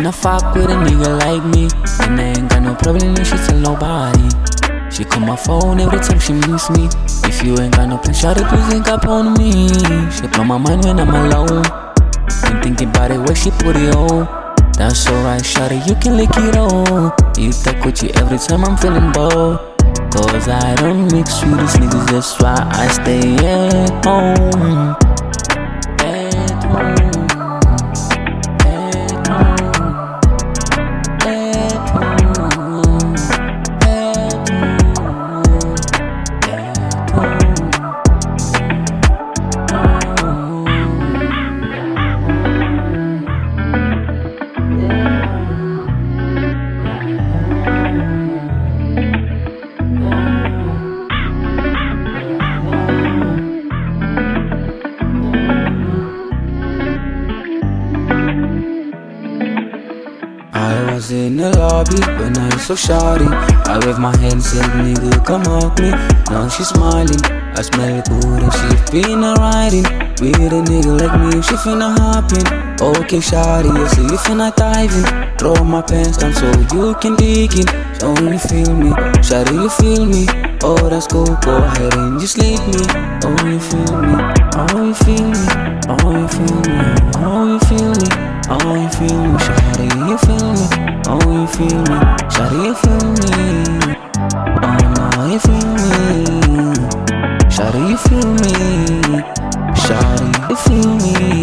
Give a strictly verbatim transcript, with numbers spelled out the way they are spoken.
finna fuck with a nigga like me, and I ain't got no problem if she tell nobody. She call my phone every time she miss me. If you ain't got no plan, shawty, please ain't up on me. She blow my mind when I'm alone. Been thinking about it where she put it on. That's alright, shawty, you can lick it all. Eat that Gucci every time I'm feeling bold. Cause I don't mix with these niggas, that's why I stay at home. At home. At home. At home. At home. At home. I was in the lobby when I saw shawty. I waved my hand and said, nigga, come hug me. Now she's smiling, I smell it good and she finna riding. With a nigga like me, she finna hopping. Okay, shawty, I see you finna diving. Throw my pants down so you can dig in. So you feel me, shawty, you feel me. Oh, that's cool, go ahead and just lead me. Oh, you feel me, oh, you feel me. Oh, you feel me, oh, you feel me. Oh, you feel me, shawty, you feel me. Oh, you feel me, shawty, you feel me. Oh, no, you feel me. Shawty, you feel me. Shawty, you feel me.